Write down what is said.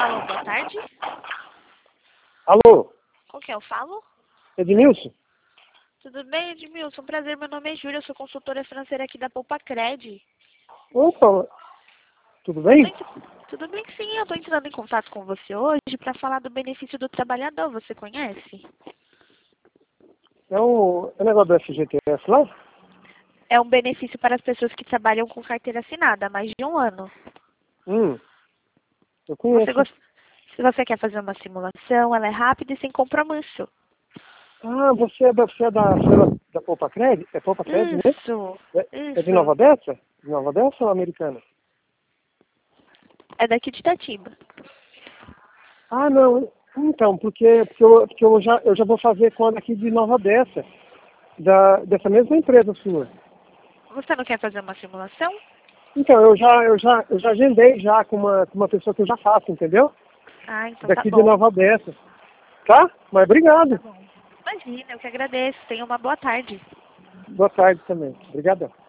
Alô, boa tarde. Alô, Com quem eu falo? Edmilson? Tudo bem, Edmilson? Prazer, meu nome é Júlia, eu sou consultora financeira aqui da Poupa Cred. Opa, tudo bem? Tudo bem que sim, eu estou entrando em contato com você hoje para falar do benefício do trabalhador, você conhece? É o negócio do FGTS lá? É um benefício para as pessoas que trabalham com carteira assinada há mais de um ano. Eu conheço. Se você quer fazer uma simulação, ela é rápida e sem compromisso. Ah, você é da Poupa Cred? É Poupa Cred mesmo? É de Nova Isso. Odessa? De Nova Odessa ou americana? É daqui de Itatiba. Ah, não. Então, porque eu já vou fazer com a daqui de Nova Odessa, dessa mesma empresa sua. Você não quer fazer uma simulação? Então, eu já agendei já com uma pessoa que eu já faço, entendeu? Ah, então tá Daqui de bom. Nova Odessa. Tá? Mas obrigado. Imagina, eu que agradeço. Tenha uma boa tarde. Boa tarde também. Obrigadão.